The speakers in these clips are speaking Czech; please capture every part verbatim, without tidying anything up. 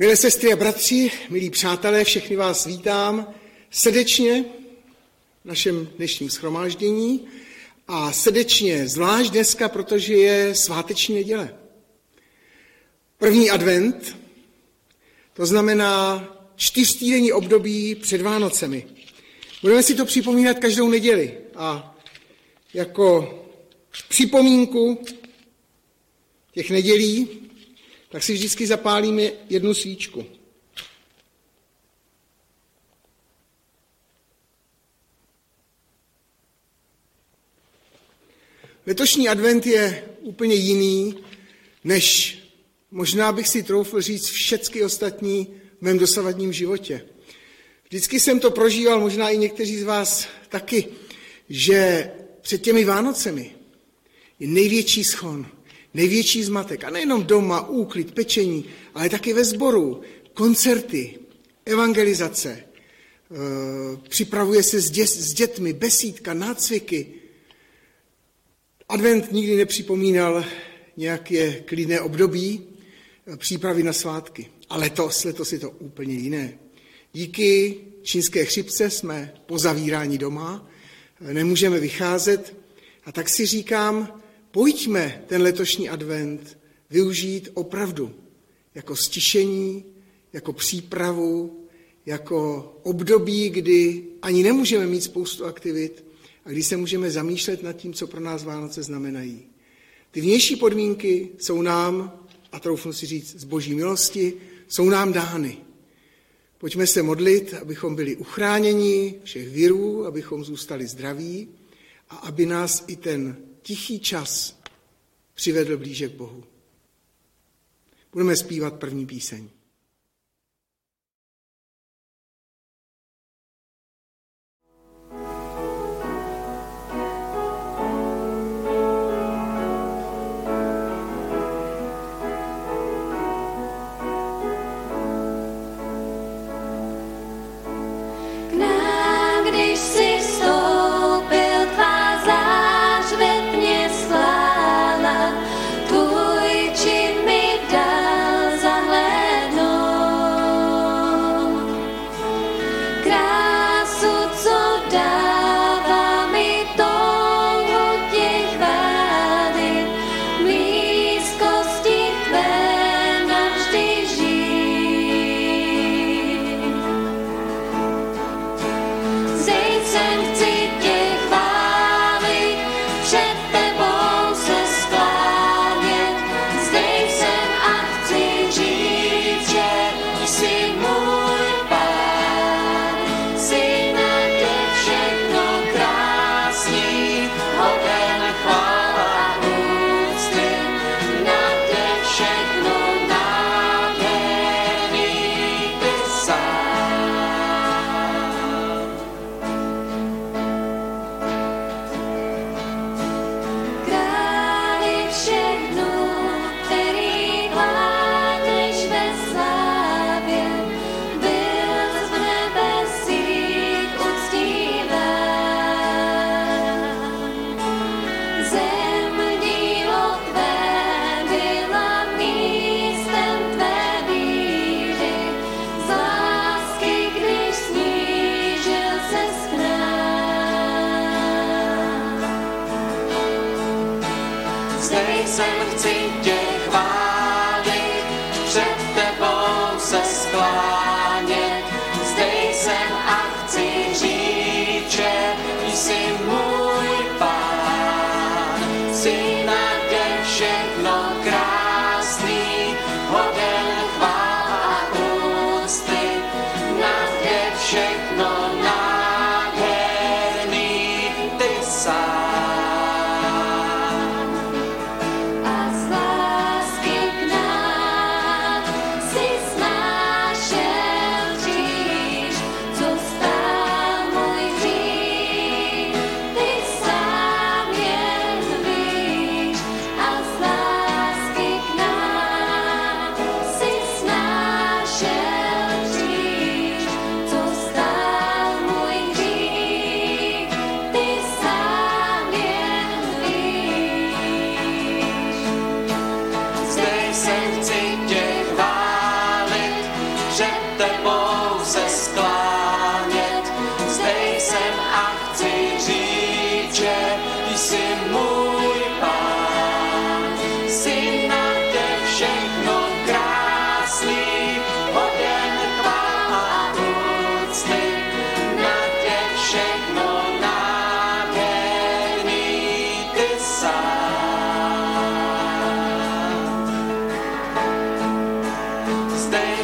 Milé sestry a bratři, milí přátelé, všechny vás vítám srdečně v našem dnešním shromáždění a srdečně zvlášť dneska, protože je sváteční neděle. První advent, to znamená čtyřtýdenní období před Vánocemi. Budeme si to připomínat každou neděli a jako připomínku těch nedělí tak si vždycky zapálíme jednu svíčku. Letošní advent je úplně jiný, než možná bych si troufl říct všechny ostatní v mém dosavadním životě. Vždycky jsem to prožíval, možná i někteří z vás taky, že před těmi Vánocemi je největší schon, největší zmatek. A nejenom doma, úklid, pečení, ale taky ve sboru, koncerty, evangelizace, připravuje se s, dě, s dětmi, besídka, nácviky. Advent nikdy nepřipomínal nějaké klidné období přípravy na svátky. A letos, letos je to úplně jiné. Díky čínské chřipce jsme pozavíráni doma, nemůžeme vycházet a tak si říkám, pojďme ten letošní advent využít opravdu jako stišení, jako přípravu, jako období, kdy ani nemůžeme mít spoustu aktivit a kdy se můžeme zamýšlet nad tím, co pro nás Vánoce znamenají. Ty vnější podmínky jsou nám, a troufnu si říct z boží milosti, jsou nám dány. Pojďme se modlit, abychom byli uchráněni všech virů, abychom zůstali zdraví a aby nás i ten tichý čas přivedl blíže k Bohu. Budeme zpívat první píseň. Lásky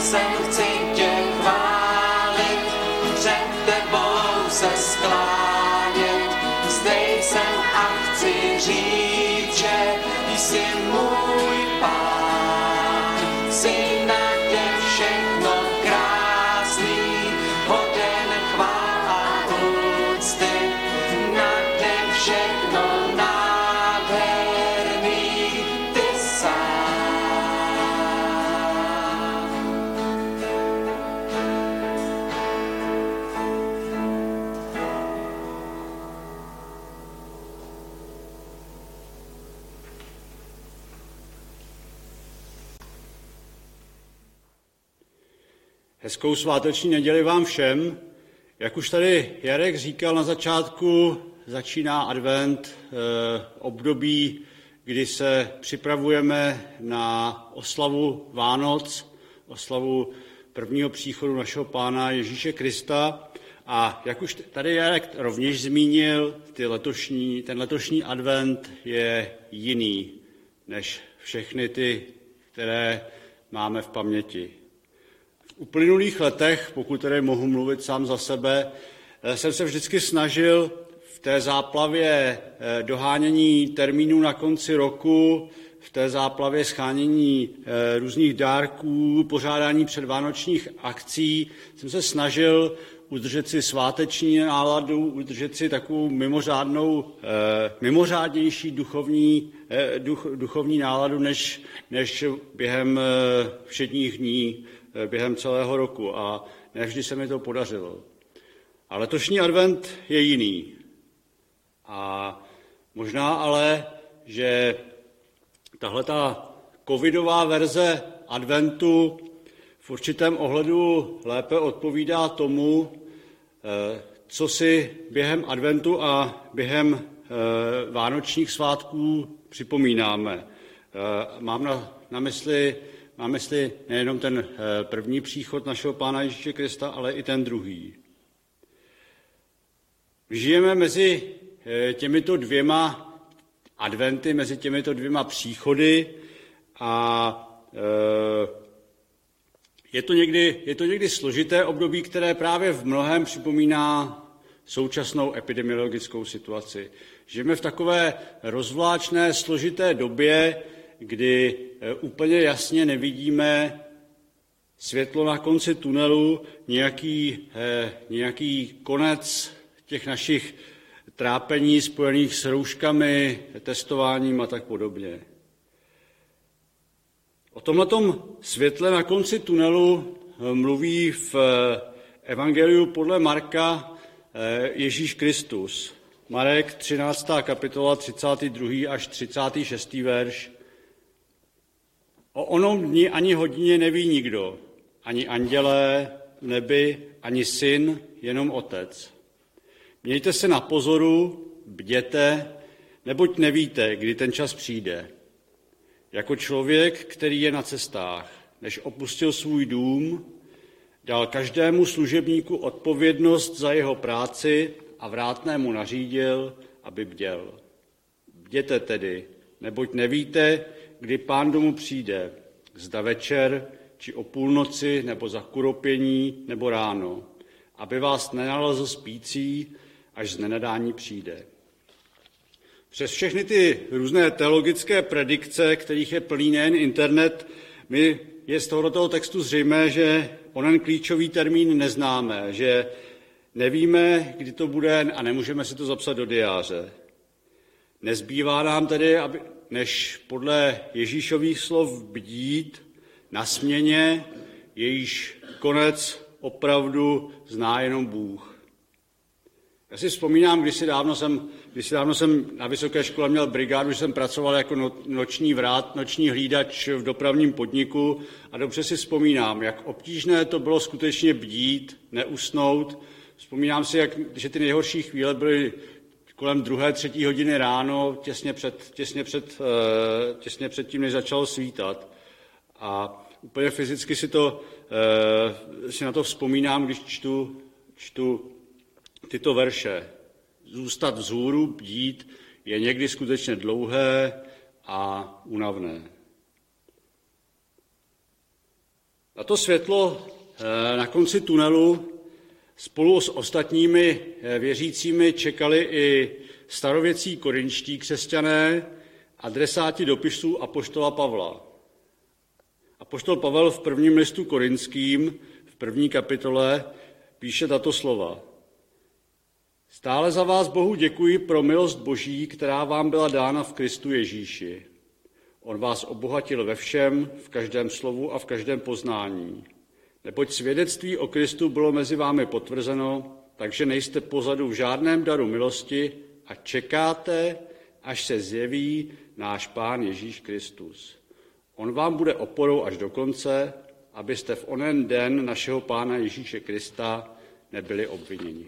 jsem, chci tě chválit, před tebou se sklánět. Zde jsem a chci říct, že jsi můj Pán, jsi na tě všechno krásný, hoden chvál a úcty, nade všechno nádherný, ty sám. Hezkou sváteční neděli vám všem. Jak už tady Jarek říkal na začátku, začíná advent, eh, období, kdy se připravujeme na oslavu Vánoc, oslavu prvního příchodu našeho Pána Ježíše Krista. A jak už tady Jarek rovněž zmínil, ty letošní, ten letošní advent je jiný než všechny ty, které máme v paměti. V uplynulých letech, pokud tedy mohu mluvit sám za sebe, jsem se vždycky snažil v té záplavě dohánění termínů na konci roku, v té záplavě schánění různých dárků, pořádání předvánočních akcí, jsem se snažil udržet si sváteční náladu, udržet si takovou mimořádnou, mimořádnější duchovní, duch, duchovní náladu, než, než během všedních dní, během celého roku. A nevždy se mi to podařilo. A letošní advent je jiný. A možná ale, že tahleta covidová verze adventu v určitém ohledu lépe odpovídá tomu, co si během adventu a během vánočních svátků připomínáme. Mám na, na mysli, mám mysli nejenom ten první příchod našeho Pána Ježíše Krista, ale i ten druhý. Žijeme mezi těmito dvěma adventy, mezi těmito dvěma příchody a je to někdy, je to někdy složité období, které právě v mnohém připomíná současnou epidemiologickou situaci. Žijeme v takové rozvláčné, složité době, kdy úplně jasně nevidíme světlo na konci tunelu, nějaký, nějaký konec těch našich trápení spojených s rouškami, testováním a tak podobně. O tomhletom světle na konci tunelu mluví v Evangeliu podle Marka Ježíš Kristus. Marek třináctá kapitola, třicátý druhý až třicátý šestý verš. O onom dni ani hodině neví nikdo, ani andělé v nebi, ani syn, jenom Otec. Mějte se na pozoru, bděte, neboť nevíte, kdy ten čas přijde. Jako člověk, který je na cestách, než opustil svůj dům, dal každému služebníku odpovědnost za jeho práci a vrátnému nařídil, aby bděl. Bděte tedy, neboť nevíte, kdy Pán domů přijde, zda večer, či o půlnoci, nebo za kuropění, nebo ráno, aby vás nenalezl spící, až z nenadání přijde. Přes všechny ty různé teologické predikce, kterých je plný nejen internet, my je z tohoto textu zřejmé, že onen klíčový termín neznáme, že nevíme, kdy to bude a nemůžeme si to zapsat do diáře. Nezbývá nám tedy, aby, než podle Ježíšových slov bdít na směně, jejíž konec opravdu zná jenom Bůh. Já si vzpomínám, když si dávno jsem, když si dávno jsem na vysoké škole měl brigádu, že jsem pracoval jako no, noční vrát, noční hlídač v dopravním podniku a dobře si vzpomínám, jak obtížné to bylo skutečně bdít, neusnout. Vzpomínám si, jak, že ty nejhorší chvíle byly kolem druhé, třetí hodiny ráno, těsně před, těsně před, těsně před tím, než začalo svítat. A úplně fyzicky si, to, si na to vzpomínám, když čtu, čtu tyto verše. Zůstat vzhůru, bdít, je někdy skutečně dlouhé a únavné. Na to světlo na konci tunelu spolu s ostatními věřícími čekali i starověcí korinští křesťané, adresáti dopisů apoštola Pavla. Apoštol Pavel v prvním listu korinským, v první kapitole, píše tato slova. Stále za vás Bohu děkuji pro milost Boží, která vám byla dána v Kristu Ježíši. On vás obohatil ve všem, v každém slovu a v každém poznání. Neboť svědectví o Kristu bylo mezi vámi potvrzeno, takže nejste pozadu v žádném daru milosti a čekáte, až se zjeví náš Pán Ježíš Kristus. On vám bude oporou až do konce, abyste v onen den našeho Pána Ježíše Krista nebyli obviněni.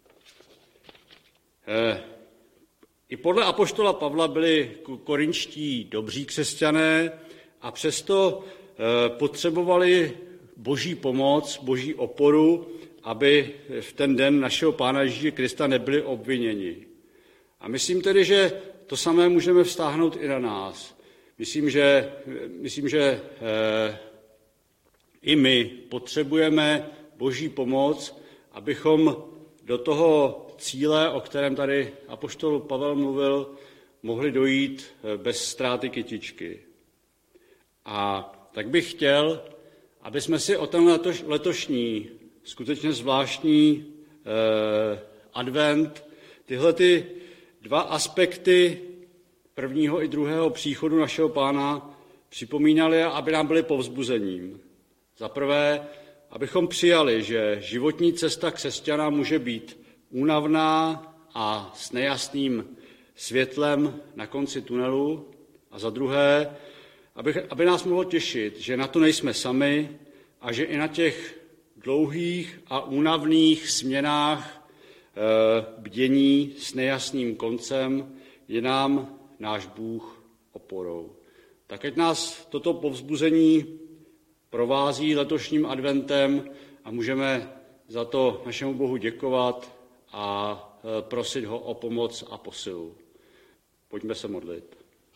Eh, I podle apoštola Pavla byli korinští dobří křesťané a přesto eh, potřebovali Boží pomoc, Boží oporu, aby v ten den našeho Pána Ježíše Krista nebyli obviněni. A myslím tedy, že to samé můžeme vztáhnout i na nás. Myslím, že, myslím, že eh, i my potřebujeme Boží pomoc, abychom do toho cíle, o kterém tady apoštol Pavel mluvil, mohli dojít bez ztráty kytičky. A tak bych chtěl, aby jsme si o ten letoš, letošní, skutečně zvláštní eh, advent, tyhle ty dva aspekty prvního i druhého příchodu našeho Pána připomínali, aby nám byly povzbuzením. Za prvé, abychom přijali, že životní cesta křesťana může být únavná a s nejasným světlem na konci tunelu. A za druhé, aby, aby nás mohlo těšit, že na to nejsme sami a že i na těch dlouhých a únavných směnách e, bdění s nejasným koncem je nám náš Bůh oporou. Tak ať nás toto povzbuzení provází letošním adventem a můžeme za to našemu Bohu děkovat a prosit ho o pomoc a posilu. Pojďme se modlit.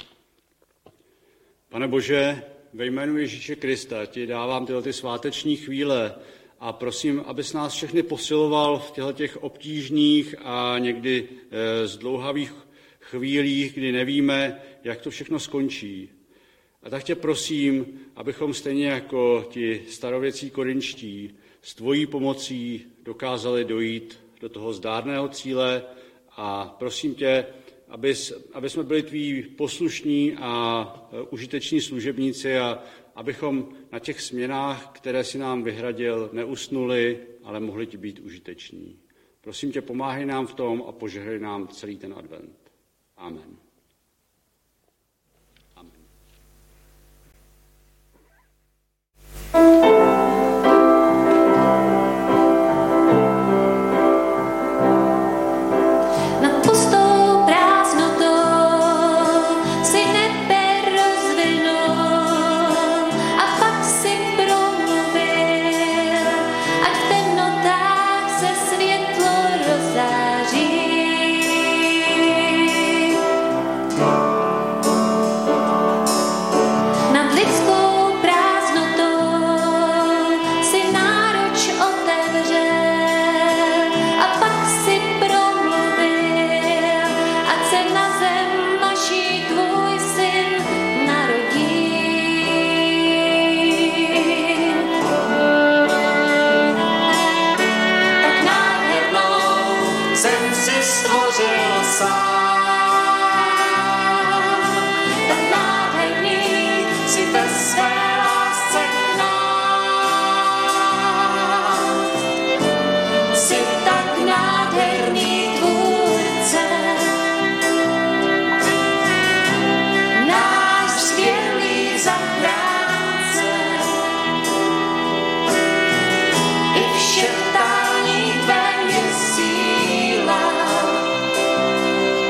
Pane Bože, ve jménu Ježíše Krista ti dávám tyhle ty sváteční chvíle a prosím, abys nás všechny posiloval v těchto těch obtížných a někdy zdlouhavých chvílích, kdy nevíme, jak to všechno skončí. A tak tě prosím, abychom stejně jako ti starověcí korinští s tvojí pomocí dokázali dojít do toho zdárného cíle a prosím tě, abys, aby jsme byli tví poslušní a užiteční služebníci a abychom na těch směnách, které si nám vyhradil, neusnuli, ale mohli ti být užiteční. Prosím tě, pomáhej nám v tom a požehnej nám celý ten advent. Amen.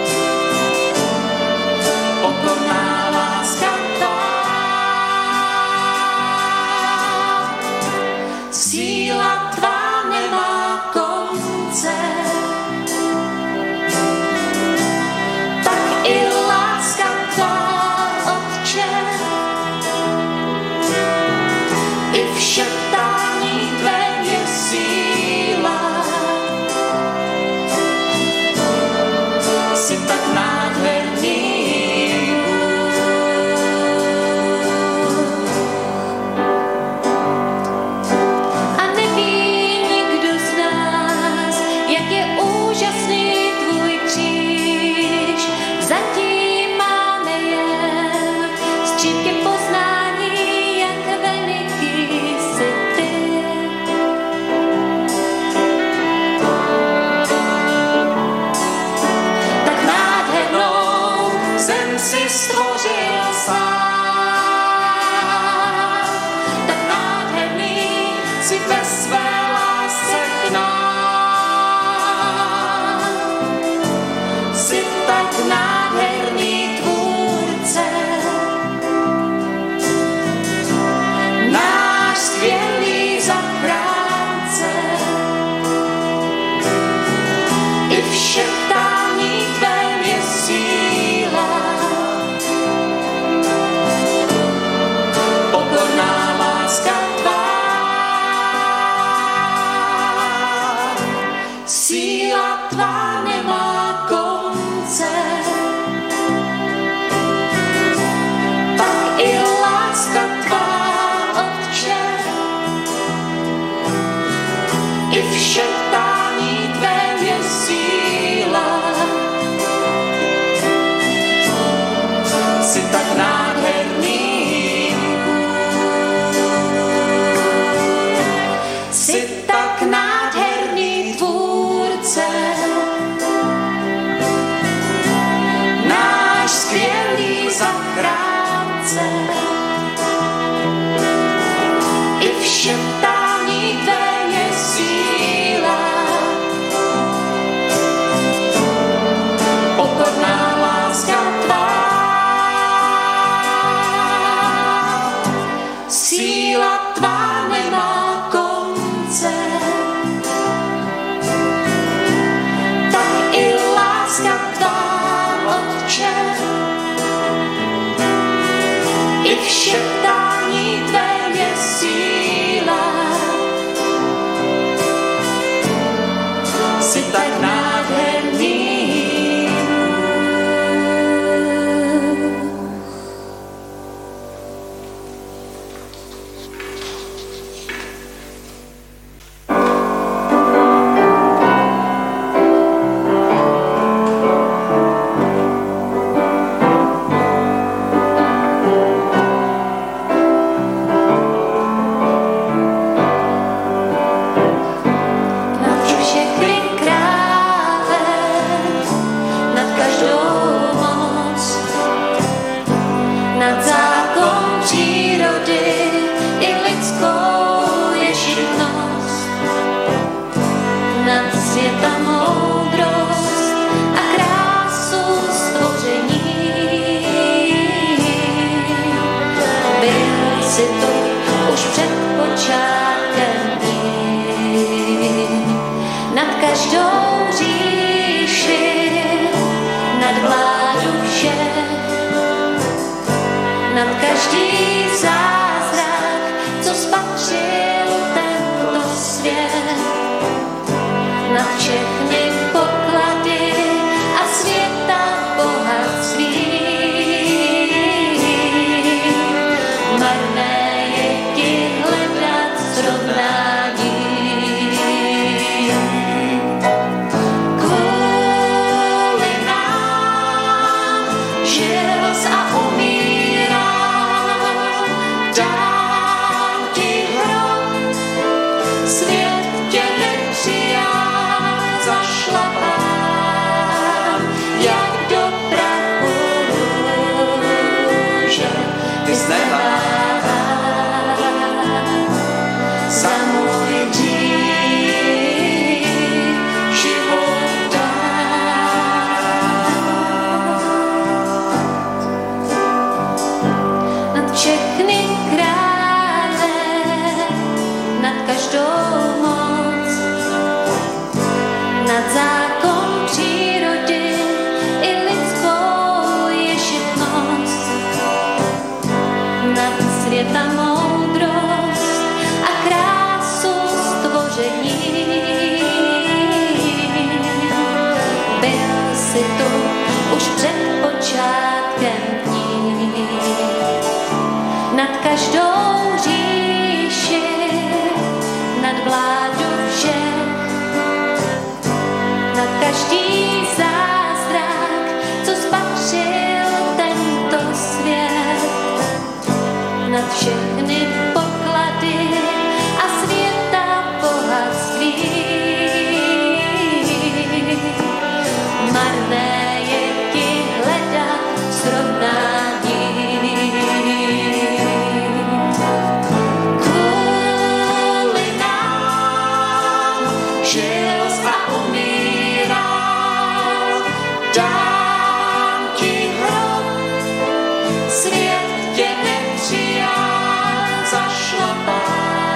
Pokorná láska tvá láska tvá, síla tvá nemá konce, tak i láska tvá, Otče, i v šeptání tvém je síla. Jsi tak nádherný. Svět tě nepřijal, zašlapá.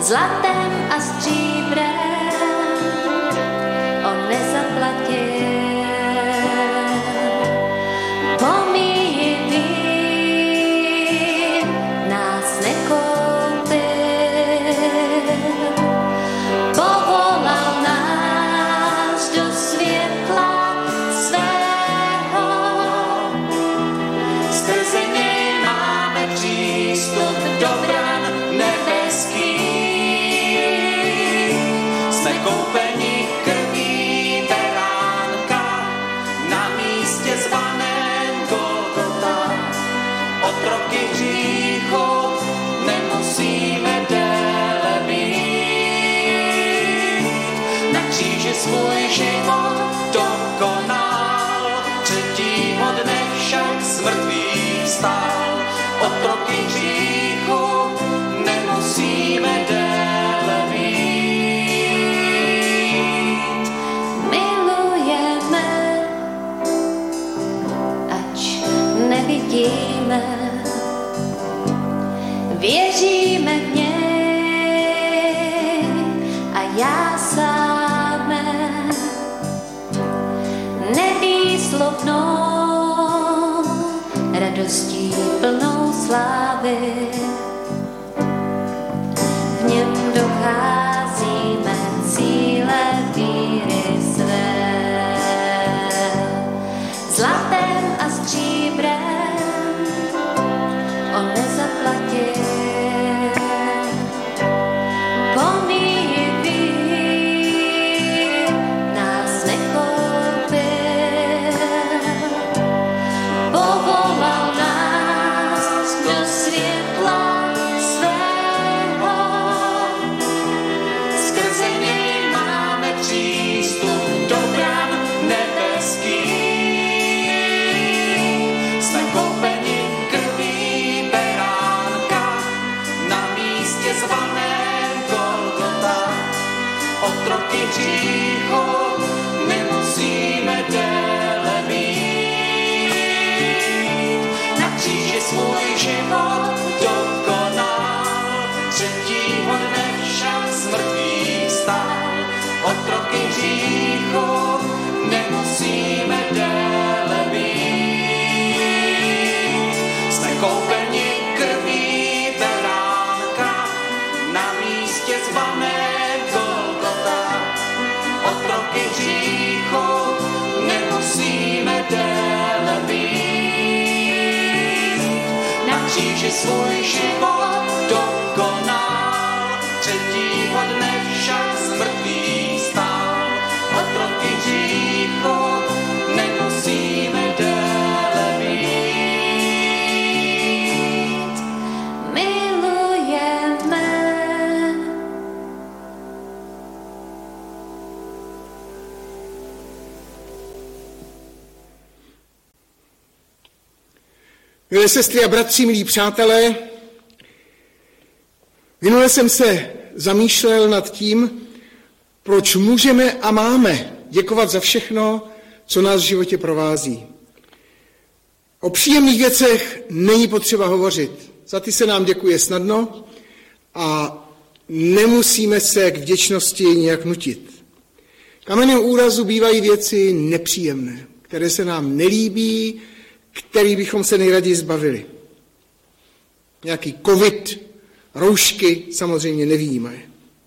zlatem a stříbrem on nezaplatil. Pomíjivý nás nekoupil, povolal nás do světla svého. Skrze něj máme přístup do bran nebeských. Jsme koupeni krví beránka na místě zvaném Golgota. Otroky hříchu nemusíme déle být. Na kříži svůj život dokonal, třetího dne však z mrtvých vstal. Otroky hříchu nemusíme déle být. Milujeme, ač nevidíme, věříme v něj a já sáme nevýslovnou radostí plnou slávy. V něm docházíme cíle víry své. Zlatem a stříbrem on nezaplatil. Pomíjivý nás nekoupil, povolal nás do světla svého. Skrze něj máme přístup do bran nebeských. Jsme koupeni krví beránka na místě zvaném Golgota. Otroky hříchu nemusíme déle být. Na kříži svůj život dokonal, třetího dne však z mrtvých vstal. Otroky hříchu nemusíme déle být. Jsme koupeni krví beránka na místě zvaném Golgota. Otroky hříchu nemusíme déle být. Na kříži svůj život dokonal, třetího dne však z mrtvých vstal. Otroky hříchu nemusíme déle být. Milujeme. Milé sestry a bratři, milí přátelé, minule jsem se zamýšlel nad tím, proč můžeme a máme děkovat za všechno, co nás v životě provází. O příjemných věcech není potřeba hovořit. Za ty se nám děkuje snadno a nemusíme se k vděčnosti nějak nutit. Kamenem úrazu bývají věci nepříjemné, které se nám nelíbí, který bychom se nejraději zbavili. Nějaký covid, roušky samozřejmě nevyjímají.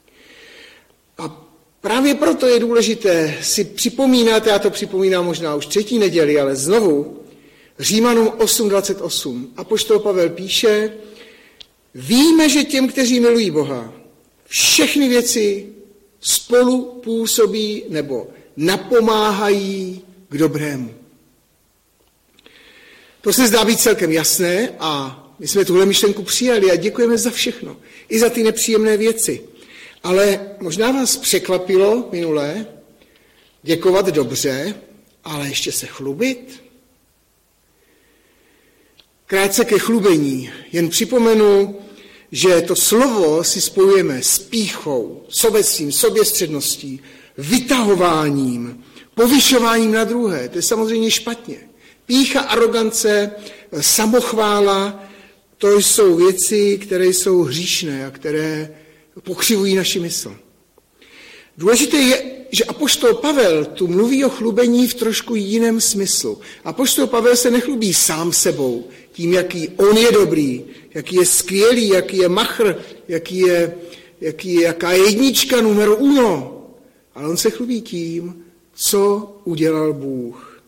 A právě proto je důležité si připomínat, já to připomínám možná už třetí neděli, ale znovu, Římanům osm dvacet osm. Apoštol Pavel píše, víme, že těm, kteří milují Boha, všechny věci spolu působí nebo napomáhají k dobrému. To se zdá být celkem jasné a my jsme tuhle myšlenku přijali a děkujeme za všechno, i za ty nepříjemné věci. Ale možná vás překvapilo minulé děkovat dobře, ale ještě se chlubit? Krátce ke chlubení. Jen připomenu, že to slovo si spojujeme s pýchou, sobectvím, soběstředností, vytahováním, povyšováním na druhé. To je samozřejmě špatně. Pýcha, arogance, samochvála, to jsou věci, které jsou hříšné a které pokřivují naši mysl. Důležité je, že apoštol Pavel tu mluví o chlubení v trošku jiném smyslu. Apoštol Pavel se nechlubí sám sebou, tím, jaký on je dobrý, jaký je skvělý, jaký je machr, jaký je, jaký je, jaká je jednička numero uno. Ale on se chlubí tím, co udělal Bůh.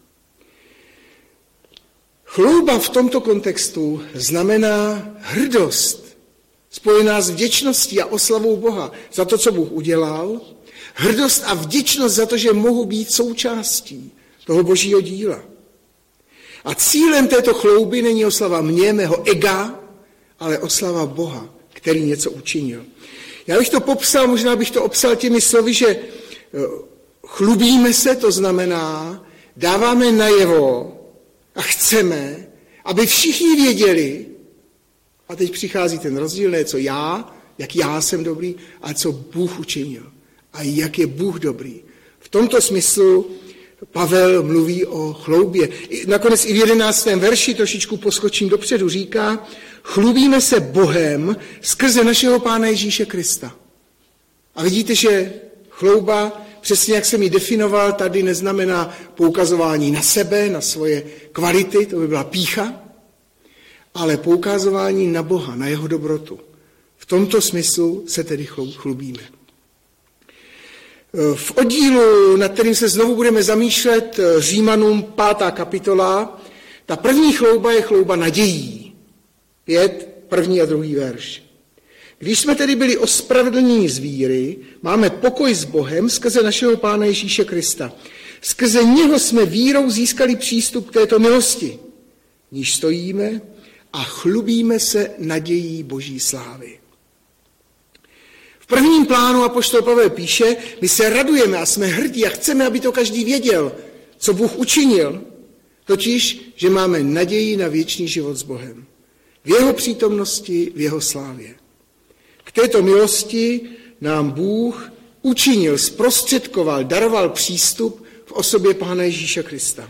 Chlouba v tomto kontextu znamená hrdost, spojená s vděčností a oslavou Boha za to, co Bůh udělal, hrdost a vděčnost za to, že mohu být součástí toho božího díla. A cílem této chlouby není oslava mě, mého ega, ale oslava Boha, který něco učinil. Já bych to popsal, možná bych to obsal těmi slovy, že chlubíme se, to znamená, dáváme najevo a chceme, aby všichni věděli, a teď přichází ten rozdíl, ne co já, jak já jsem dobrý, ale co Bůh učinil. A jak je Bůh dobrý. V tomto smyslu Pavel mluví o chloubě. Nakonec i v jedenáctém verši, trošičku poskočím dopředu, říká, chlubíme se Bohem skrze našeho Pána Ježíše Krista. A vidíte, že chlouba, přesně jak jsem ji definoval, tady neznamená poukazování na sebe, na svoje kvality, to by byla pýcha, ale poukazování na Boha, na jeho dobrotu. V tomto smyslu se tedy chlubíme. V oddílu, nad kterým se znovu budeme zamýšlet, Římanům pátá kapitola, ta první chlouba je chlouba nadějí. Pět, první a druhý verš. Když jsme tedy byli ospravedlněni z víry, máme pokoj s Bohem skrze našeho Pána Ježíše Krista. Skrze něho jsme vírou získali přístup k této milosti, v níž stojíme a chlubíme se nadějí Boží slávy. V prvním plánu apoštol Pavel píše, my se radujeme a jsme hrdí a chceme, aby to každý věděl, co Bůh učinil, totiž, že máme naději na věčný život s Bohem. V jeho přítomnosti, v jeho slávě. K této milosti nám Bůh učinil, zprostředkoval, daroval přístup v osobě Pána Ježíše Krista.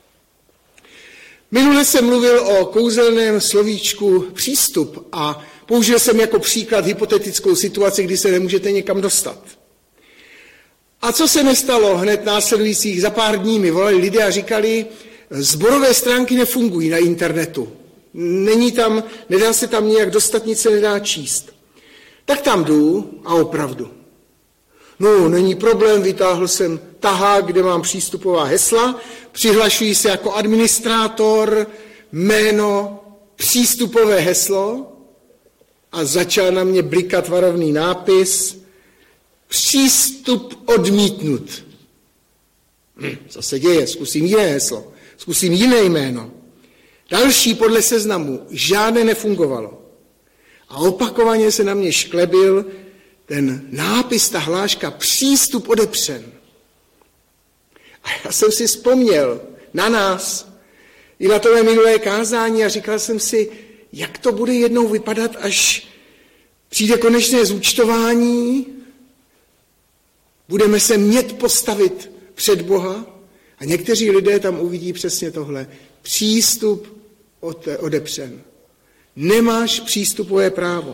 Minule jsem mluvil o kouzelném slovíčku přístup a použil jsem jako příklad hypotetickou situaci, kdy se nemůžete někam dostat. A co se nestalo hned následujících za pár dní mi volali lidé a říkali, sborové stránky nefungují na internetu. Není tam, nedá se tam nějak dostat, nic se nedá číst. Tak tam jdu a opravdu. No, není problém, vytáhl jsem tahák, kde mám přístupová hesla, přihlašuji se jako administrátor, jméno, přístupové heslo a začal na mě blikat varovný nápis přístup odmítnut. Hm, co se děje? Zkusím jiné heslo, zkusím jiné jméno. Další podle seznamu, žádné nefungovalo. A opakovaně se na mě šklebil ten nápis, ta hláška, přístup odepřen. A já jsem si vzpomněl na nás, i na tohle minulé kázání a říkal jsem si, jak to bude jednou vypadat, až přijde konečné zúčtování, budeme se mět postavit před Boha a někteří lidé tam uvidí přesně tohle. Přístup odepřen. Nemáš přístupové právo.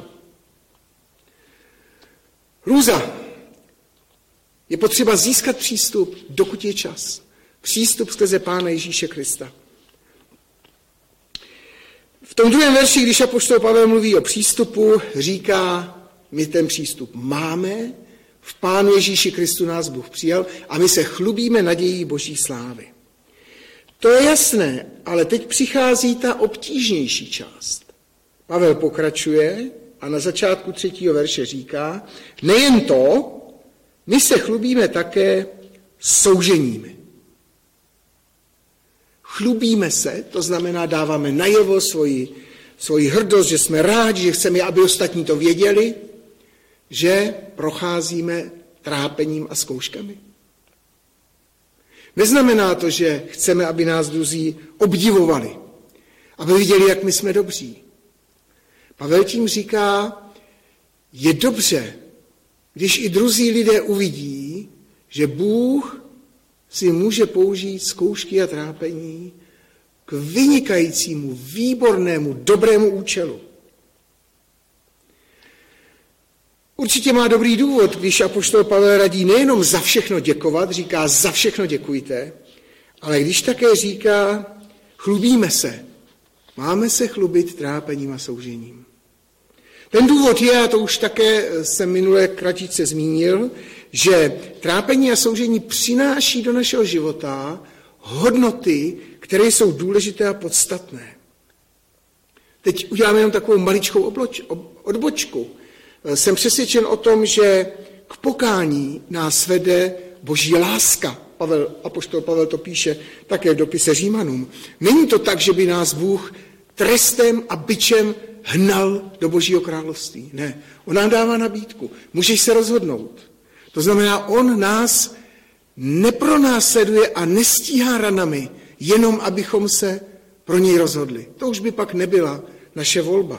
Hrůza. Je potřeba získat přístup, dokud je čas. Přístup skrze Pána Ježíše Krista. V tom druhém verši, když apoštol Pavel mluví o přístupu, říká, my ten přístup máme, v Pánu Ježíši Kristu nás Bůh přijal a my se chlubíme nadějí Boží slávy. To je jasné, ale teď přichází ta obtížnější část. Pavel pokračuje a na začátku třetího verše říká, nejen to, my se chlubíme také souženími. Chlubíme se, to znamená dáváme najevo svoji, svoji hrdost, že jsme rádi, že chceme, aby ostatní to věděli, že procházíme trápením a zkouškami. Neznamená to, že chceme, aby nás druzí obdivovali, aby viděli, jak my jsme dobří. Pavel tím říká, je dobře, když i druzí lidé uvidí, že Bůh si může použít zkoušky a trápení k Určitě má dobrý důvod, když apoštol Pavel radí nejenom za všechno děkovat, říká za všechno děkujte, ale když také říká chlubíme se, máme se chlubit trápením a soužením. Ten důvod je, a to už také jsem minule kratičce zmínil, že trápení a soužení přináší do našeho života hodnoty, které jsou důležité a podstatné. Teď uděláme jenom takovou maličkou obloč, ob, odbočku. Jsem přesvědčen o tom, že k pokání nás vede boží láska. Pavel, apoštol Pavel to píše také v dopise Římanům. Není to tak, že by nás Bůh trestem a bičem hnal do božího království. Ne, on nám dává nabídku. Můžeš se rozhodnout. To znamená, on nás nepronásleduje a nestíhá ranami, jenom abychom se pro něj rozhodli. To už by pak nebyla naše volba.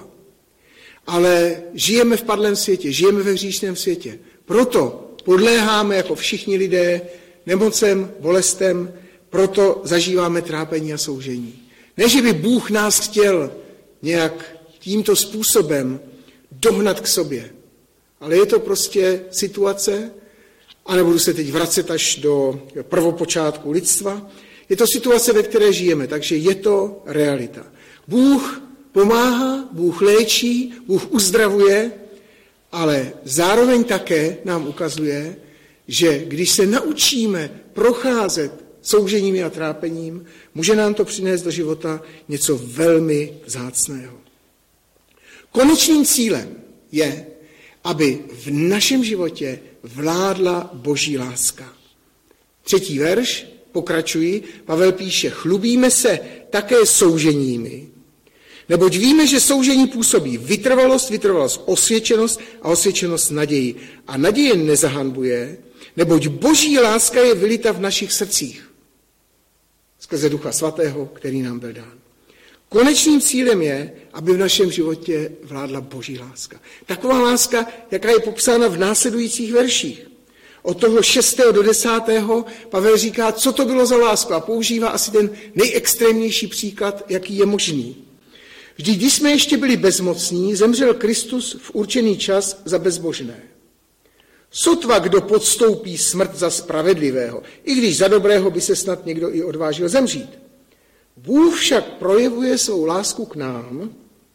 Ale žijeme v padlém světě, žijeme ve hříšném světě. Proto podléháme jako všichni lidé nemocem, bolestem, proto zažíváme trápení a soužení. Ne, že by Bůh nás chtěl nějak tímto způsobem dohnat k sobě, ale je to prostě situace, a nebudu se teď vracet až do prvopočátku lidstva, je to situace, ve které žijeme, takže je to realita. Bůh pomáhá, Bůh léčí, Bůh uzdravuje, ale zároveň také nám ukazuje, že když se naučíme procházet soužením a trápením, může nám to přinést do života něco velmi vzácného. Konečným cílem je, aby v našem životě vládla boží láska. Třetí verš, pokračuji, Pavel píše, chlubíme se také souženími, neboť víme, že soužení působí vytrvalost, vytrvalost osvědčenost a osvědčenost naději. A naděje nezahanbuje, neboť boží láska je vylita v našich srdcích. Skrze Ducha Svatého, který nám byl dán. Konečným cílem je, aby v našem životě vládla boží láska. Taková láska, jaká je popsána v následujících verších. Od toho šestého do desátého Pavel říká, co to bylo za lásku a používá asi ten nejextrémnější příklad, jaký je možný. Vždyť když jsme ještě byli bezmocní, zemřel Kristus v určený čas za bezbožné. Sotva kdo podstoupí smrt za spravedlivého, i když za dobrého by se snad někdo i odvážil zemřít. Bůh však projevuje svou lásku k nám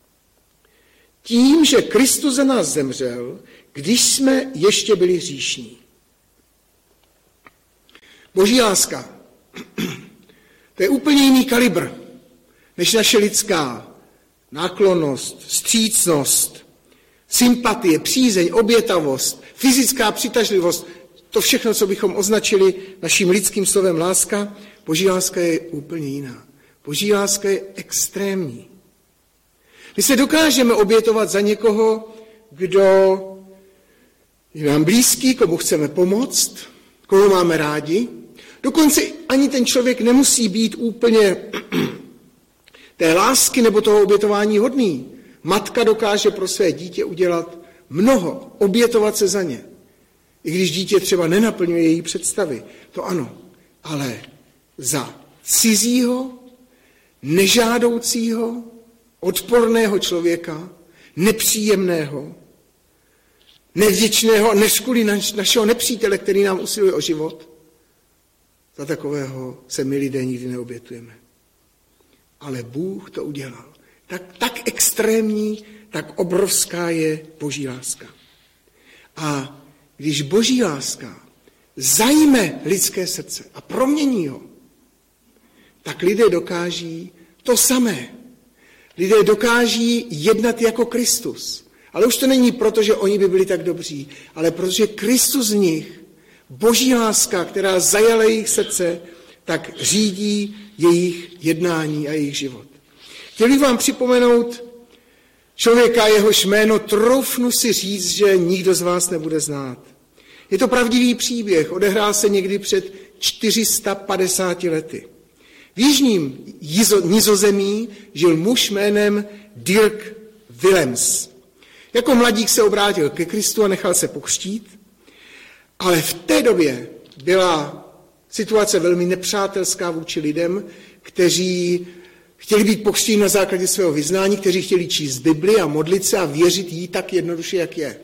tím, že Kristus za nás zemřel, když jsme ještě byli hříšní. Boží láska, to je úplně jiný kalibr, než naše lidská náklonnost, vstřícnost, sympatie, přízeň, obětavost, fyzická přitažlivost, to všechno, co bychom označili naším lidským slovem láska, boží láska je úplně jiná. Boží láska je extrémní. My se dokážeme obětovat za někoho, kdo je nám blízký, komu chceme pomoct, koho máme rádi. Dokonce ani ten člověk nemusí být úplně té lásky nebo toho obětování hodný. Matka dokáže pro své dítě udělat mnoho, obětovat se za ně. I když dítě třeba nenaplňuje její představy, to ano, ale za cizího, nežádoucího, odporného člověka, nepříjemného, nevděčného, než kvůli našeho nepřítele, který nám usiluje o život, za takového se my lidé nikdy neobětujeme. Ale Bůh to udělal. Tak, tak extrémní, tak obrovská je boží láska. A když boží láska zajme lidské srdce a promění ho, tak lidé dokáží to samé. Lidé dokáží jednat jako Kristus. Ale už to není proto, že oni by byli tak dobří, ale protože Kristus z nich, boží láska, která zajala jejich srdce, tak řídí jejich jednání a jejich život. Chtěl bych vám připomenout člověka, jehož jméno troufnu si říct, že nikdo z vás nebude znát. Je to pravdivý příběh, odehrál se někdy před čtyři sta padesáti lety. V jižním Nizozemí žil muž jménem Dirk Willems. Jako mladík se obrátil ke Kristu a nechal se pokřtít, ale v té době byla situace velmi nepřátelská vůči lidem, kteří chtěli být pokřtěni na základě svého vyznání, kteří chtěli číst Bibli a modlit se a věřit jí tak jednoduše, jak je.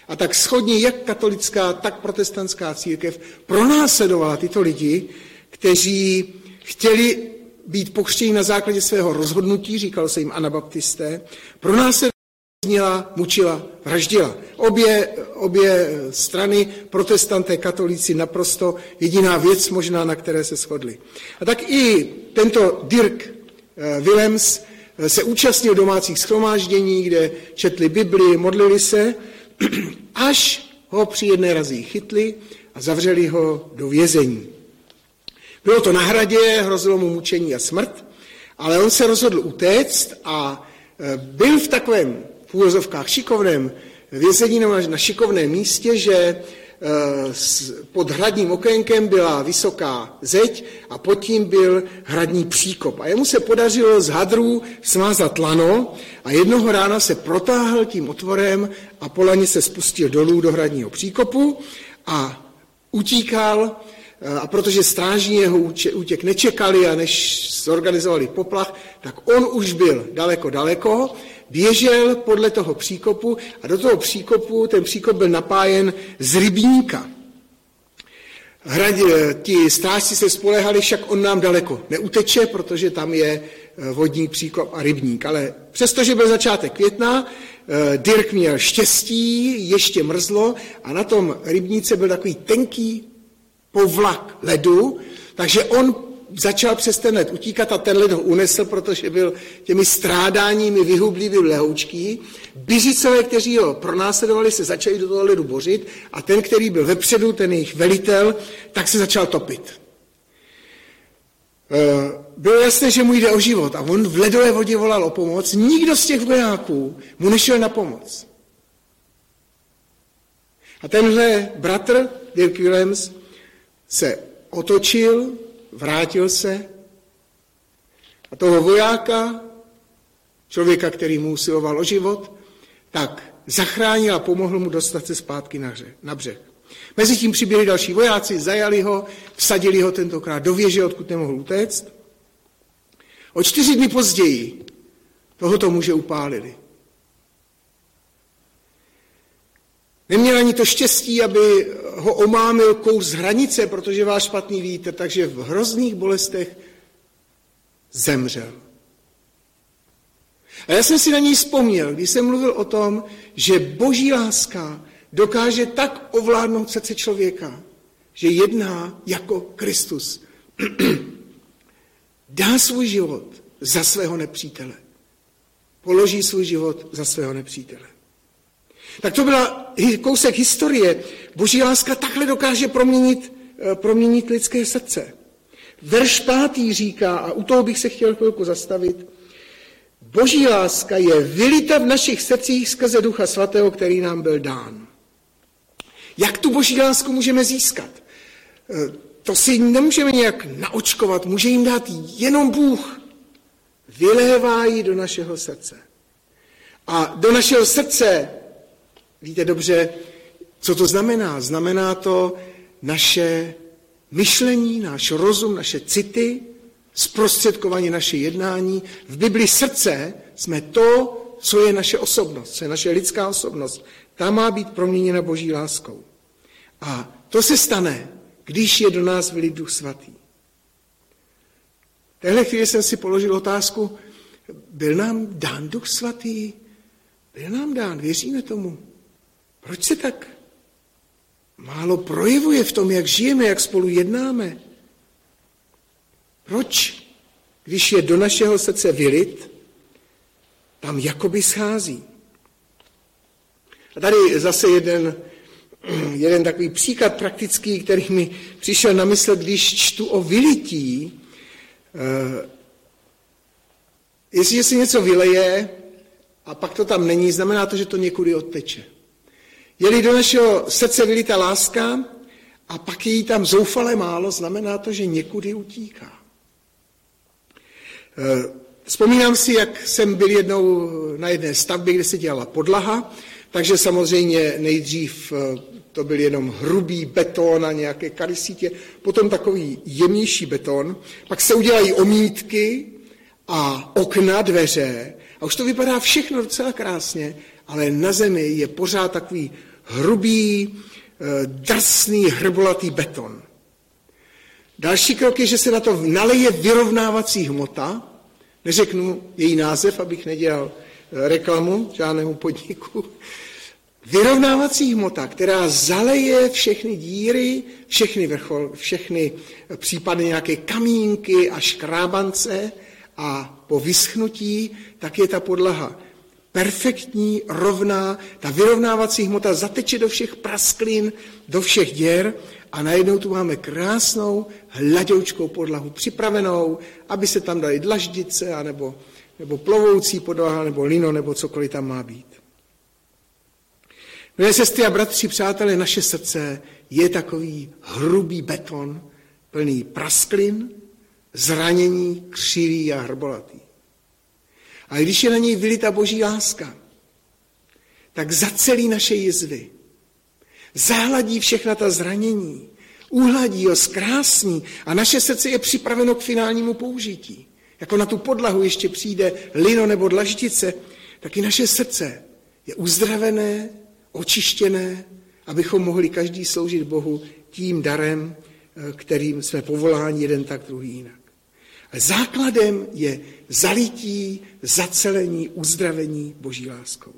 A tak shodně jak katolická, tak protestantská církev pronásledovala tyto lidi, kteří chtěli být pokřtěni na základě svého rozhodnutí, říkalo se jim anabaptisté, pronásledovala, věznila, mučila, vraždila. Obě, obě strany, protestanté, katolíci, naprosto jediná věc možná, na které se shodli. A tak i tento Dirk Willems se účastnil domácích shromáždění, kde četli Bibli, modlili se, až ho při jedné razi chytli a zavřeli ho do vězení. Bylo to na hradě, hrozilo mu mučení a smrt, ale on se rozhodl utéct a byl v takovém v úvozovkách šikovném vězení na šikovném místě, že pod hradním okénkem byla vysoká zeď a pod tím byl hradní příkop. A jemu se podařilo z hadrů smázat lano a jednoho rána se protáhl tím otvorem a po laně se spustil dolů do hradního příkopu a utíkal. A protože strážní jeho útěk nečekali a než zorganizovali poplach, tak on už byl daleko, daleko, běžel podle toho příkopu a do toho příkopu, ten příkop byl napájen z rybníka. Hradě, ti strážci se spolehali, však on nám daleko neuteče, protože tam je vodní příkop a rybník. Ale přestože byl začátek května, Dirk měl štěstí, ještě mrzlo a na tom rybníce byl takový tenký povlak ledu, takže on začal přes ten led utíkat a ten led ho unesl, protože byl těmi strádáními vyhublivý lehoučký. Běžicové, kteří ho pronásledovali, se začali do toho ledu bořit a ten, který byl vepředu, ten jejich velitel, tak se začal topit. Bylo jasné, že mu jde o život a on v ledové vodě volal o pomoc. Nikdo z těch vojáků mu nešel na pomoc. A tenhle bratr, Dirk Willems, se otočil, vrátil se a toho vojáka, člověka, který mu usiloval o život, tak zachránil a pomohl mu dostat se zpátky na, hře, na břeh. Mezitím přiběhli další vojáci, zajali ho, vsadili ho tentokrát do věže, odkud nemohl utéct. O čtyři dny později tohoto muže upálili. Neměl ani to štěstí, aby ho omámil kous z hranice, protože váš špatný vítr, takže v hrozných bolestech zemřel. A já jsem si na něj vzpomněl, když jsem mluvil o tom, že boží láska dokáže tak ovládnout srdce člověka, že jedná jako Kristus. Dá svůj život za svého nepřítele. Položí svůj život za svého nepřítele. Tak to byla kousek historie. Boží láska takhle dokáže proměnit, proměnit lidské srdce. Verš pátý říká, a u toho bych se chtěl chvilku zastavit, boží láska je vylita v našich srdcích skrze Ducha Svatého, který nám byl dán. Jak tu boží lásku můžeme získat? To si nemůžeme nějak naočkovat, může jim dát jenom Bůh. Vylévá ji do našeho srdce. A do našeho srdce, víte dobře, co to znamená? Znamená to naše myšlení, náš rozum, naše city, zprostředkování naše jednání. V Bibli srdce jsme to, co je naše osobnost, co je naše lidská osobnost. Ta má být proměněna boží láskou. A to se stane, když je do nás vylit Duch Svatý. V téhle chvíli jsem si položil otázku, byl nám dán Duch Svatý? Byl nám dán, věříme tomu. Proč se tak málo projevuje v tom, jak žijeme, jak spolu jednáme? Proč, když je do našeho srdce vylit, tam jakoby schází? A tady zase jeden, jeden takový příklad praktický, který mi přišel na mysl, když čtu o vylití. Uh, jestliže si něco vyleje a pak to tam není, znamená to, že to někudy odteče. Je-li do našeho srdce vylita láska a pak je jí tam zoufale málo, znamená to, že někudy utíká. Uh, vzpomínám si, jak jsem byl jednou na jedné stavbě, kde se dělala podlaha, takže samozřejmě nejdřív to byl jenom hrubý beton a nějaké karysítě, potom takový jemnější beton, pak se udělají omítky a okna, dveře a už to vypadá všechno docela krásně, ale na zemi je pořád takový hrubý, drsný, hrbolatý beton. Další krok je, že se na to naleje vyrovnávací hmota. Neřeknu její název, abych nedělal reklamu žádnému podniku. Vyrovnávací hmota, která zaleje všechny díry, všechny vrchol, všechny případně nějaké kamínky a škrábance a po vyschnutí, tak je ta podlaha perfektní, rovná, ta vyrovnávací hmota zateče do všech prasklin, do všech děr a najednou tu máme krásnou, hladoučkou podlahu připravenou, aby se tam dali dlaždice, anebo, nebo plovoucí podlaha, nebo lino, nebo cokoliv tam má být. Milé sestry a bratři, přátelé, naše srdce je takový hrubý beton, plný prasklin, zranění, křivý a hrbolatý. A když je na něj vylita Boží láska, tak zacelí naše jizvy, zahladí všechna ta zranění, uhladí ho, zkrásní a naše srdce je připraveno k finálnímu použití. Jako na tu podlahu ještě přijde lino nebo dlaždice, tak i naše srdce je uzdravené, očištěné, abychom mohli každý sloužit Bohu tím darem, kterým jsme povoláni jeden tak, druhý jinak. Ale základem je zalití, zacelení, uzdravení Boží láskou.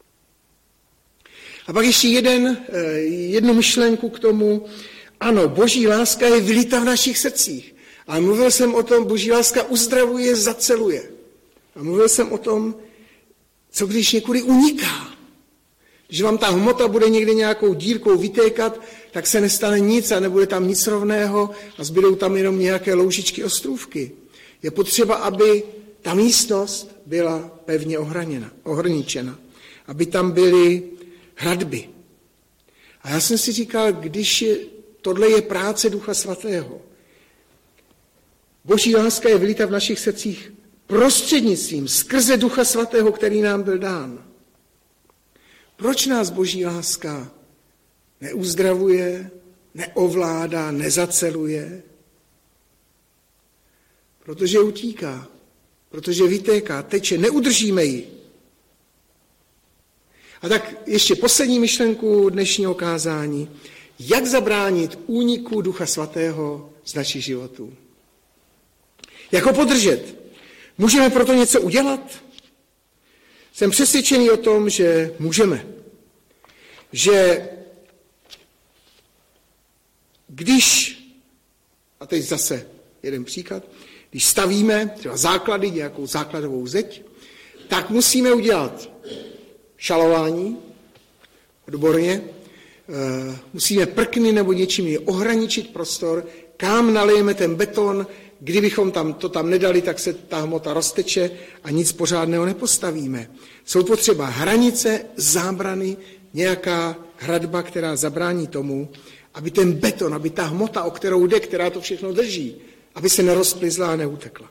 A pak ještě jeden, jednu myšlenku k tomu. Ano, Boží láska je vylita v našich srdcích. Ale mluvil jsem o tom, Boží láska uzdravuje, zaceluje. A mluvil jsem o tom, co když někudy uniká. Když vám ta hmota bude někde nějakou dírkou vytékat, tak se nestane nic a nebude tam nic rovného a zbydou tam jenom nějaké loužičky ostrůvky. Je potřeba, aby ta místnost byla pevně ohraněna, ohraničena, aby tam byly hradby. A já jsem si říkal, když je, tohle je práce Ducha Svatého. Boží láska je vylita v našich srdcích prostřednictvím, skrze Ducha Svatého, který nám byl dán. Proč nás Boží láska neuzdravuje, neovládá, nezaceluje? Protože utíká, protože vytéká, teče, neudržíme ji. A tak ještě poslední myšlenku dnešního kázání. Jak zabránit úniku Ducha Svatého z našich životů? Jak ho podržet? Můžeme proto něco udělat? Jsem přesvědčený o tom, že můžeme. Že když, a teď zase jeden příklad, když stavíme třeba základy, nějakou základovou zeď, tak musíme udělat šalování, odborně, musíme prkny nebo něčím ohraničit prostor, kam nalijeme ten beton, kdybychom tam, to tam nedali, tak se ta hmota rozteče a nic pořádného nepostavíme. Jsou potřeba hranice, zábrany, nějaká hradba, která zabrání tomu, aby ten beton, aby ta hmota, o kterou jde, která to všechno drží, aby se nerozplizla a neutekla.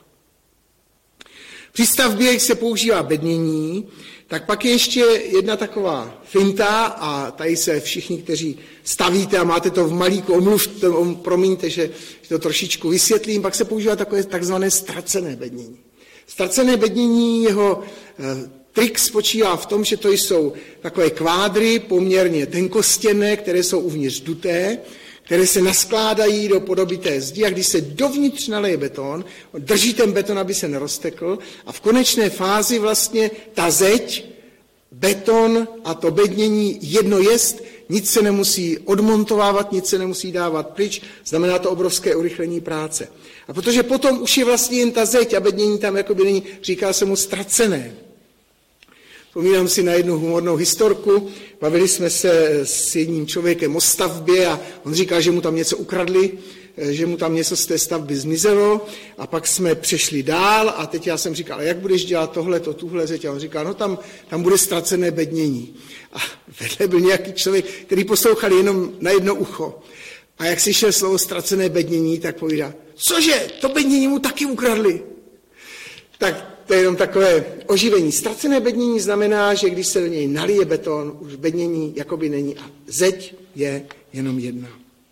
Při stavbě, jak se používá bednění, tak pak je ještě jedna taková finta a tady se všichni, kteří stavíte a máte to v malíku, omluvte, promiňte, že to trošičku vysvětlím, pak se používá takové takzvané ztracené bednění. Ztracené bednění, jeho eh, trik spočívá v tom, že to jsou takové kvádry poměrně tenkostěnné, které jsou uvnitř duté, které se naskládají do podoby té zdi a když se dovnitř naleje beton, drží ten beton, aby se neroztekl a v konečné fázi vlastně ta zeď, beton a to bednění jedno jest, nic se nemusí odmontovávat, nic se nemusí dávat pryč, znamená to obrovské urychlení práce. A protože potom už je vlastně jen ta zeď a bednění tam jakoby není, říká se mu ztracené. Vzpomínám si na jednu humornou historku, bavili jsme se s jedním člověkem o stavbě a on říkal, že mu tam něco ukradli, že mu tam něco z té stavby zmizelo a pak jsme přešli dál a teď já jsem říkal, jak budeš dělat tohleto, tuhle zeď? A on říkal, no tam, tam bude ztracené bednění. A vedle byl nějaký člověk, který poslouchal jenom na jedno ucho. A jak slyšel slovo ztracené bednění, tak povídá, cože, to bednění mu taky ukradli. Tak to je jenom takové oživení. Ztracené bednění znamená, že když se do něj nalije beton, už bednění jakoby není a zeď je jenom jedna.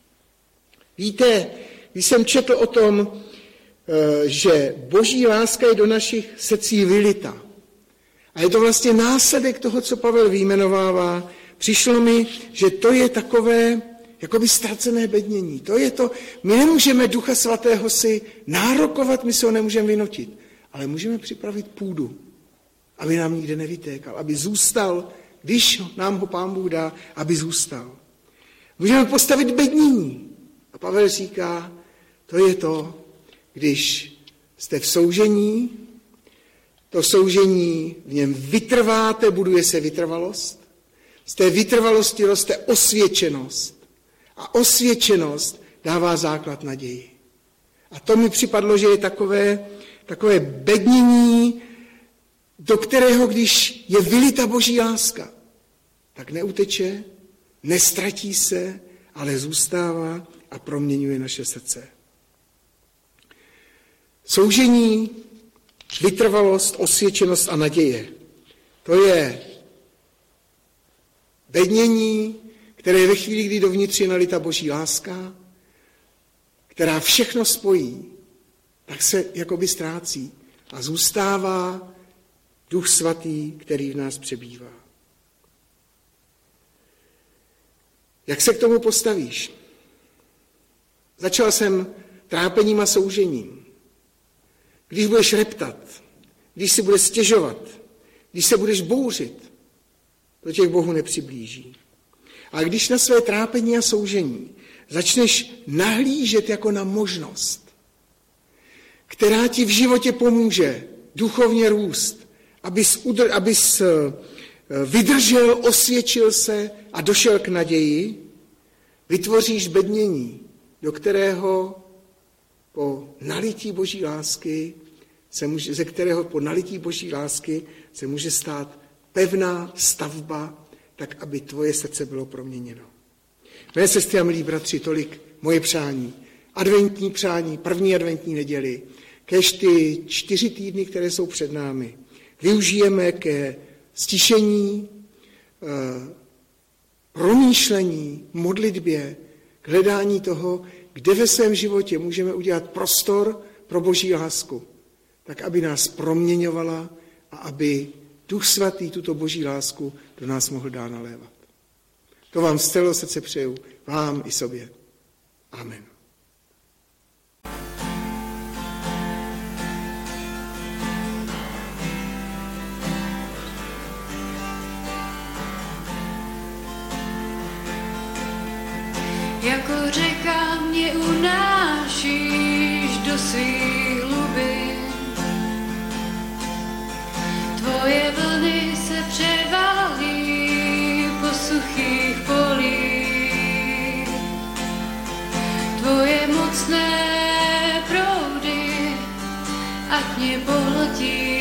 Víte, když jsem četl o tom, že Boží láska je do našich srdcí vylita. A je to vlastně následek toho, co Pavel vyjmenovává, přišlo mi, že to je takové jakoby ztracené bednění. To je to, my nemůžeme Ducha Svatého si nárokovat, my se ho nemůžeme vynotit, ale můžeme připravit půdu, aby nám nikde nevytékal, aby zůstal, když nám ho Pán Bůh dá, aby zůstal. Můžeme postavit bednění. A Pavel říká, to je to, když jste v soužení, to soužení v něm vytrváte, buduje se vytrvalost, z té vytrvalosti roste osvědčenost a osvědčenost dává základ naději. A to mi připadlo, že je takové, takové bednění, do kterého, když je vylita Boží láska, tak neuteče, nestratí se, ale zůstává a proměňuje naše srdce. Soužení, vytrvalost, osvědčenost a naděje. To je bednění, které ve chvíli, kdy dovnitř je nalita Boží láska, která všechno spojí, tak se jakoby ztrácí a zůstává Duch Svatý, který v nás přebývá. Jak se k tomu postavíš? Začal jsem trápením a soužením. Když budeš reptat, když si budeš stěžovat, když se budeš bouřit, to tě k Bohu nepřiblíží. A když na své trápení a soužení začneš nahlížet jako na možnost, která ti v životě pomůže duchovně růst, abys, udr, abys vydržel, osvědčil se a došel k naději, vytvoříš bednění, do kterého po nalití Boží lásky, se může, ze kterého po nalití Boží lásky se může stát pevná stavba, tak aby tvoje srdce bylo proměněno. Mé sestry a milí bratři, tolik moje přání. Adventní přání, první adventní neděli, kéž ty čtyři týdny, které jsou před námi, využijeme ke stišení, promýšlení, modlitbě, k hledání toho, kde ve svém životě můžeme udělat prostor pro Boží lásku, tak aby nás proměňovala a aby Duch Svatý tuto Boží lásku do nás mohl dál nalévat. To vám z celého srdce přeju, vám i sobě. Amen. Jako řeka mě unášíš do svých hlubin. Tvoje vlny se převalí po suchých polích. Tvoje mocné proudy ať mě pohltí.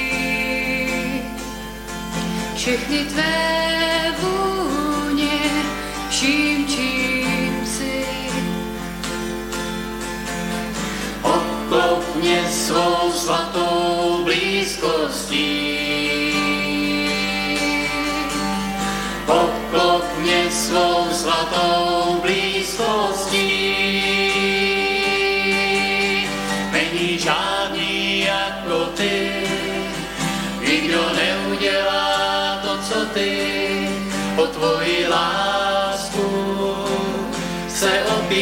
Všechny tvé vůně vším, čím jsi. Obklop mě svou svatou blízkostí. Obklop mě svou svatou blízkostí. Není žádný jako ty, nikdo neudělá to, co ty. O tvoji lásku se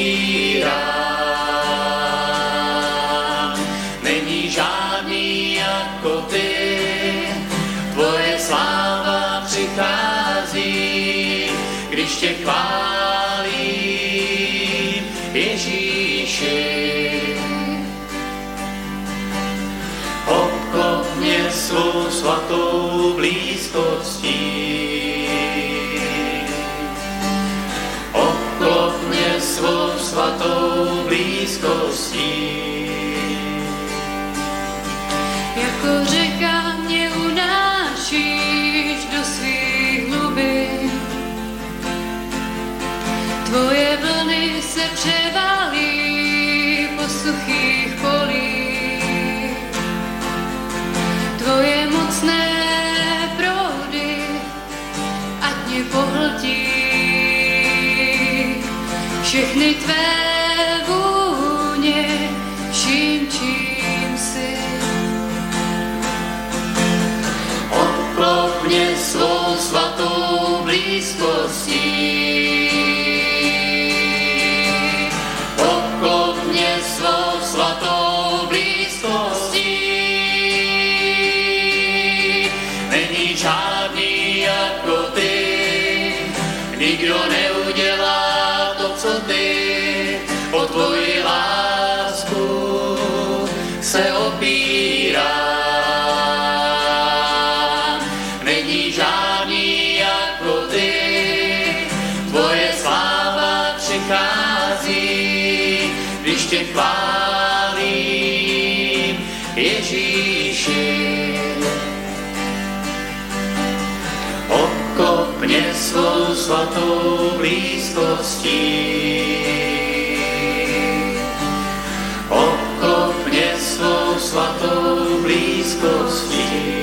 opírám. Není žádný jako ty, tvoje sláva přichází, když tě chválím, Ježíši. Obklop mě svou svatou blízkostí. Obklop mě svou svatou blízkostí. Jako řeka mě unášíš do svých hlubin. Tvoje vlny se převalí po suchých polích. Tvoje mocné proudy ať mě pohltí. Všechny tvé vůně vším, čím jsi. Obklop mě svou svatou blízkostí. přichází, když tě chválím, Ježíši. Okop mě svou svatou blízkostí. Okop mě svou svatou blízkostí.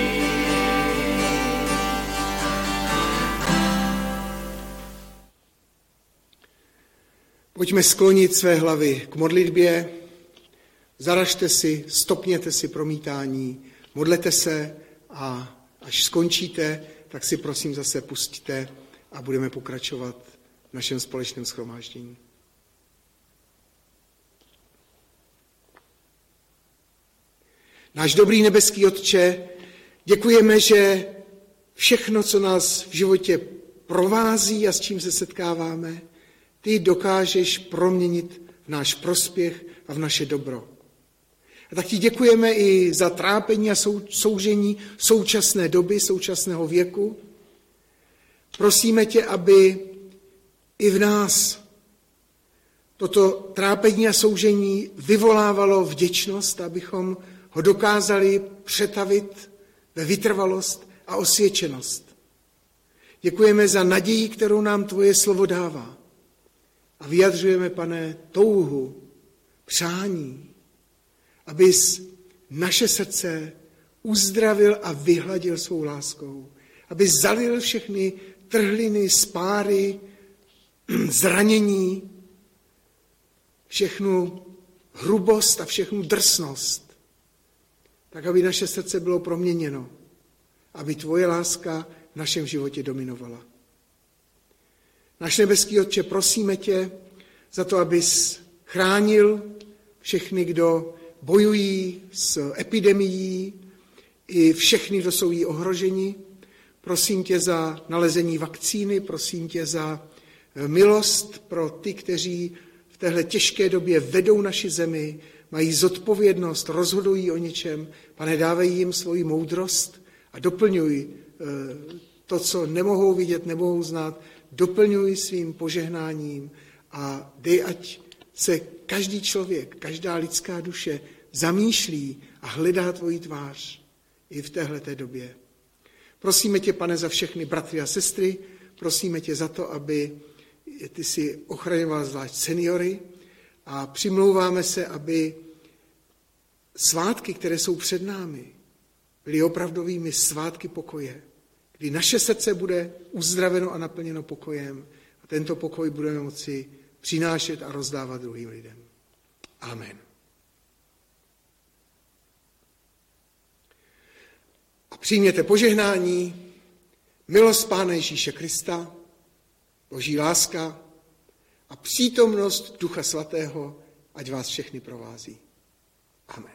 Pojďme sklonit své hlavy k modlitbě, zaražte si, stopněte si promítání, modlete se a až skončíte, tak si prosím zase pusťte a budeme pokračovat v našem společném shromáždění. Náš dobrý nebeský Otče, děkujeme, že všechno, co nás v životě provází a s čím se setkáváme, ty dokážeš proměnit v náš prospěch a v naše dobro. A tak ti děkujeme i za trápení a sou, soužení současné doby, současného věku. Prosíme tě, aby i v nás toto trápení a soužení vyvolávalo vděčnost, abychom ho dokázali přetavit ve vytrvalost a osvědčenost. Děkujeme za naději, kterou nám tvoje slovo dává. A vyjadřujeme, Pane, touhu, přání, abys naše srdce uzdravil a vyhladil svou láskou. Abys zalil všechny trhliny, spáry, zranění, všechnu hrubost a všechnu drsnost. Tak, aby naše srdce bylo proměněno. Aby tvoje láska v našem životě dominovala. Náš nebeský Otče, prosíme tě za to, abys chránil všechny, kdo bojují s epidemií, i všechny, kdo jsou jí ohroženi. Prosím tě za nalezení vakcíny, prosím tě za milost pro ty, kteří v téhle těžké době vedou naši zemi, mají zodpovědnost, rozhodují o něčem. Pane, dávej jim svoji moudrost a doplňuj to, co nemohou vidět, nemohou znát, doplňuj svým požehnáním a dej, ať se každý člověk, každá lidská duše zamýšlí a hledá tvoji tvář i v téhleté době. Prosíme tě, Pane, za všechny bratry a sestry, prosíme tě za to, aby ty si ochraňoval zvlášť seniory a přimlouváme se, aby svátky, které jsou před námi, byly opravdovými svátky pokoje, kdy naše srdce bude uzdraveno a naplněno pokojem a tento pokoj budeme moci přinášet a rozdávat druhým lidem. Amen. A přijměte požehnání, milost Pána Ježíše Krista, Boží láska a přítomnost Ducha Svatého, ať vás všechny provází. Amen.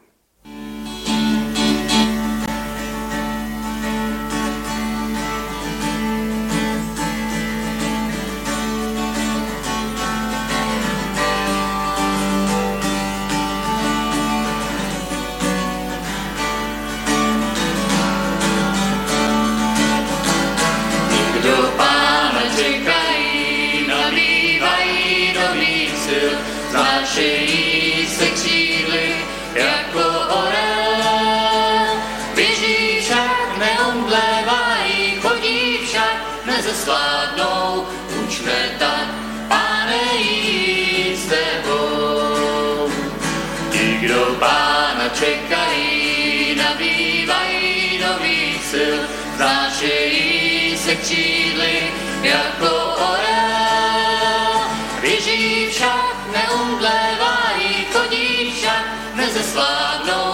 Znášejí se křídly jako orel. Běží však, neomdlévají, chodí však, nezesvládnou. Učme tak, Páne, jít s tebou. Ti, kdo Pána čekají, nabývají nových sil. Znášejí se křídly jako orel. Běží však, neumdlévají, chodí však, nezesvládnou.